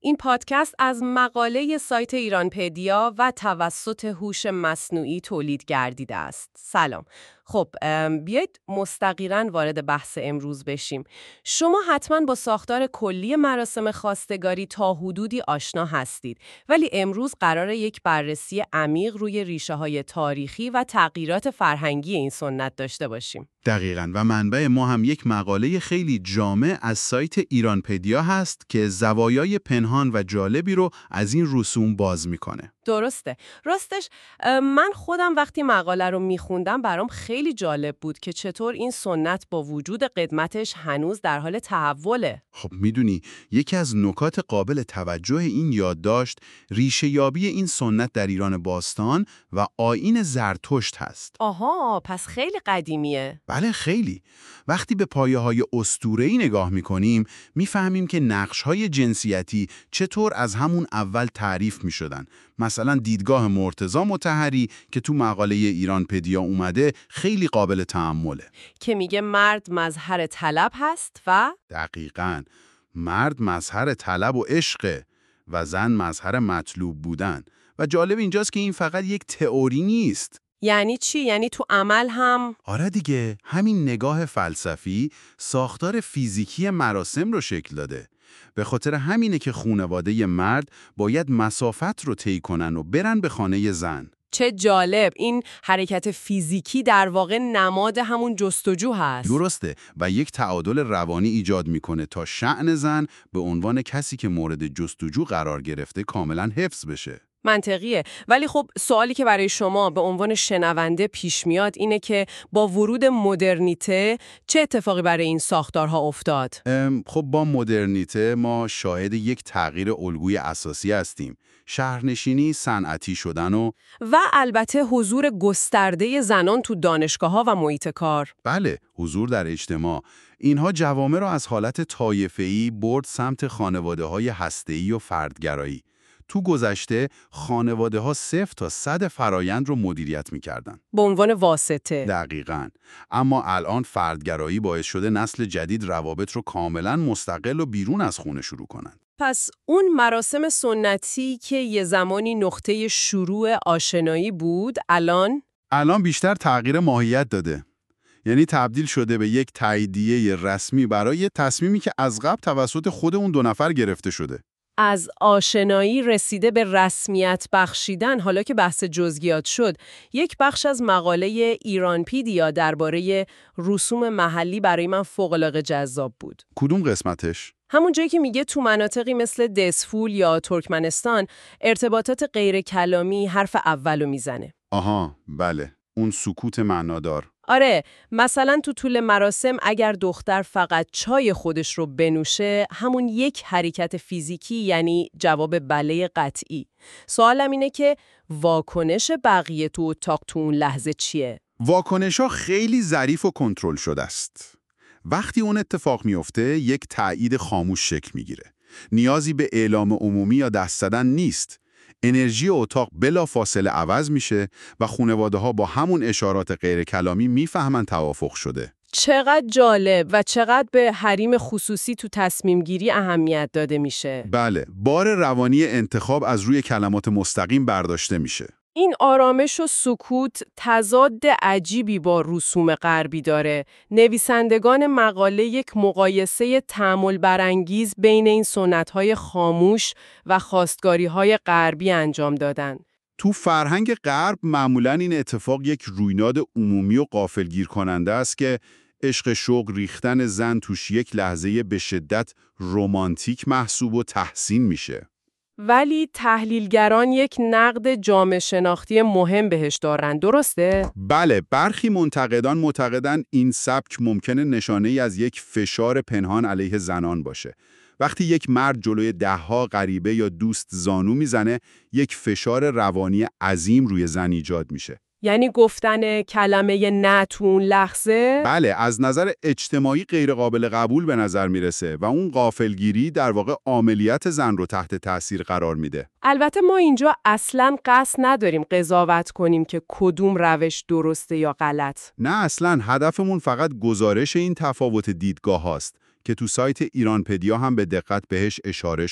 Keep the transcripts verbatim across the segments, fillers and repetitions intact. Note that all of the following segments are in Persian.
این پادکست از مقاله سایت ایرانپدیا و توسط هوش مصنوعی تولید گردیده است. سلام. خب بیایید مستقیما وارد بحث امروز بشیم. شما حتما با ساختار کلی مراسم خواستگاری تا حدودی آشنا هستید، ولی امروز قراره یک بررسی عمیق روی ریشه‌های تاریخی و تغییرات فرهنگی این سنت داشته باشیم. دقیقاً، و منبع ما هم یک مقاله خیلی جامع از سایت ایرانپدیا هست که زوایای پنهان و جالبی رو از این رسوم باز میکنه. درسته. راستش من خودم وقتی مقاله رو میخوندم برام خیلی جالب بود که چطور این سنت با وجود قدمتش هنوز در حال تحوله. خب میدونی یکی از نکات قابل توجه این یادداشت ریشه یابی این سنت در ایران باستان و آیین زرتشت هست. آها، پس خیلی قدیمیه. بله خیلی. وقتی به پایه‌های اسطوره‌ای نگاه می‌کنیم، می‌فهمیم که نقش‌های جنسیتی چطور از همون اول تعریف می‌شدن. مثلا دیدگاه مرتضی مطهری که تو مقاله ایرانپدیا اومده خیلی قابل تأمله. که میگه مرد مظهر طلب هست و دقیقاً. مرد مظهر طلب و عشقه و زن مظهر مطلوب بودن. و جالب اینجاست که این فقط یک تئوری نیست. یعنی چی؟ یعنی تو عمل هم؟ آره دیگه، همین نگاه فلسفی ساختار فیزیکی مراسم رو شکل داده. به خاطر همینه که خانواده مرد باید مسافت رو طی کنن و برن به خانه زن. چه جالب، این حرکت فیزیکی در واقع نماد همون جستجو هست. درسته، و یک تعادل روانی ایجاد میکنه تا شأن زن به عنوان کسی که مورد جستجو قرار گرفته کاملا حفظ بشه. منطقیه، ولی خب سوالی که برای شما به عنوان شنونده پیش میاد اینه که با ورود مدرنیته چه اتفاقی برای این ساختارها افتاد؟ خب با مدرنیته ما شاهد یک تغییر الگوی اساسی هستیم. شهرنشینی، صنعتی شدن و و البته حضور گسترده زنان تو دانشگاه‌ها و محیط کار. بله، حضور در اجتماع. اینها جوامع را از حالت طایفه‌ای برد سمت خانواده‌های هسته‌ای و فردگرایی. تو گذشته خانواده ها صفر تا صد فرایند رو مدیریت می‌کردن. به عنوان واسطه. دقیقاً. اما الان فردگرایی باعث شده نسل جدید روابط رو کاملاً مستقل و بیرون از خونه شروع کنن. پس اون مراسم سنتی که یه زمانی نقطه شروع آشنایی بود، الان؟ الان بیشتر تغییر ماهیت داده. یعنی تبدیل شده به یک تاییدیه رسمی برای تصمیمی که از قبل توسط خود اون دو نفر گرفته شده. از آشنایی رسیده به رسمیت بخشیدن. حالا که بحث جزئیات شد، یک بخش از مقاله ایرانپدیا درباره رسوم محلی برای من فوق‌العاده جذاب بود. کدوم قسمتش؟ همون جایی که میگه تو مناطقی مثل دسفول یا ترکمنستان ارتباطات غیر کلامی حرف اولو میزنه. آها، بله. اون سکوت معنادار. آره، مثلا تو طول مراسم اگر دختر فقط چای خودش رو بنوشه، همون یک حرکت فیزیکی یعنی جواب بله قطعی. سوالم اینه که واکنش بقیه تو اتاق تو اون لحظه چیه؟ واکنش‌ها خیلی ظریف و کنترل شده است. وقتی اون اتفاق میفته، یک تایید خاموش شکل میگیره. نیازی به اعلام عمومی یا دست زدن نیست. انرژی اتاق بلا فاصله عوض میشه و خانواده ها با همون اشارات غیر کلامی میفهمن توافق شده. چقدر جالب و چقدر به حریم خصوصی تو تصمیم گیری اهمیت داده میشه. بله، بار روانی انتخاب از روی کلمات مستقیم برداشته میشه. این آرامش و سکوت تضاد عجیبی با رسوم غربی داره. نویسندگان مقاله یک مقایسه تأمل برانگیز بین این سنت‌های خاموش و خواستگاری‌های غربی انجام دادن. تو فرهنگ غرب معمولاً این اتفاق یک رویداد عمومی و غافلگیر کننده است که عشق شوق ریختن زن توش یک لحظه به شدت رمانتیک محسوب و تحسین میشه. ولی تحلیلگران یک نقد جامعه شناختی مهم بهش دارن، درسته؟ بله، برخی منتقدان معتقدن این سبک ممکنه نشانه‌ای از یک فشار پنهان علیه زنان باشه. وقتی یک مرد جلوی دهها غریبه یا دوست زانو میزنه، یک فشار روانی عظیم روی زن ایجاد میشه. یعنی گفتن کلمه نه تو اون لحظه؟ بله، از نظر اجتماعی غیر قابل قبول به نظر میرسه و اون غافلگیری در واقع عاملیت زن رو تحت تاثیر قرار میده. البته ما اینجا اصلاً قصد نداریم قضاوت کنیم که کدوم روش درسته یا غلط. نه اصلاً، هدفمون فقط گزارش این تفاوت دیدگاه هاست که تو سایت ایرانپدیا هم به دقت بهش اشاره شده.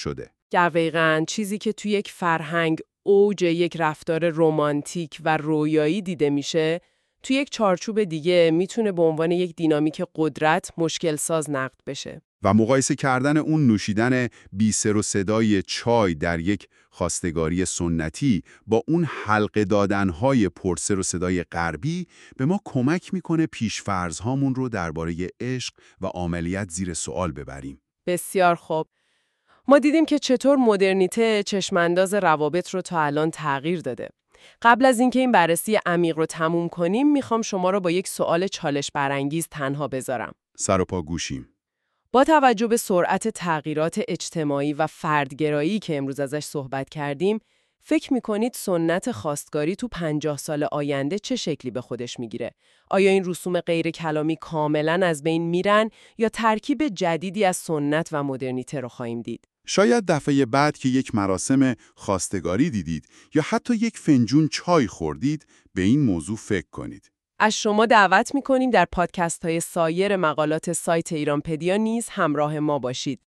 دقیقاً چیزی که توی یک فرهنگ اوج یک رفتار رمانتیک و رویایی دیده میشه، توی یک چارچوب دیگه میتونه به عنوان یک دینامیک قدرت مشکل ساز نقد بشه. و مقایسه کردن اون نوشیدن بی سر و صدای چای در یک خواستگاری سنتی با اون حلقه دادنهای پرسر و صدای غربی به ما کمک میکنه پیش‌فرض‌هامون رو درباره عشق و عملیات زیر سوال ببریم. بسیار خوب. ما دیدیم که چطور مدرنیته چشمانداز روابط رو تا الان تغییر داده. قبل از اینکه این بررسی عمیق رو تموم کنیم، میخوام شما رو با یک سوال چالش برانگیز تنها بذارم. سر و پا گوشیم. با توجه به سرعت تغییرات اجتماعی و فردگرایی که امروز ازش صحبت کردیم، فکر میکنید سنت خواستگاری تو پنجاه سال آینده چه شکلی به خودش میگیره؟ آیا این رسوم غیر کلامی کاملاً از بین میرن یا ترکیب جدیدی از سنت و مدرنیته رو خواهیم دید؟ شاید دفعه بعد که یک مراسم خواستگاری دیدید یا حتی یک فنجون چای خوردید، به این موضوع فکر کنید. از شما دعوت میکنیم در پادکست های سایر مقالات سایت ایرانپدیا نیز همراه ما باشید.